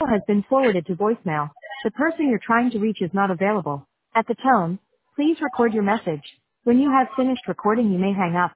has been forwarded to voicemail. The person you're trying to reach is not available. At the tone, please record your message. When you have finished recording, you may hang up.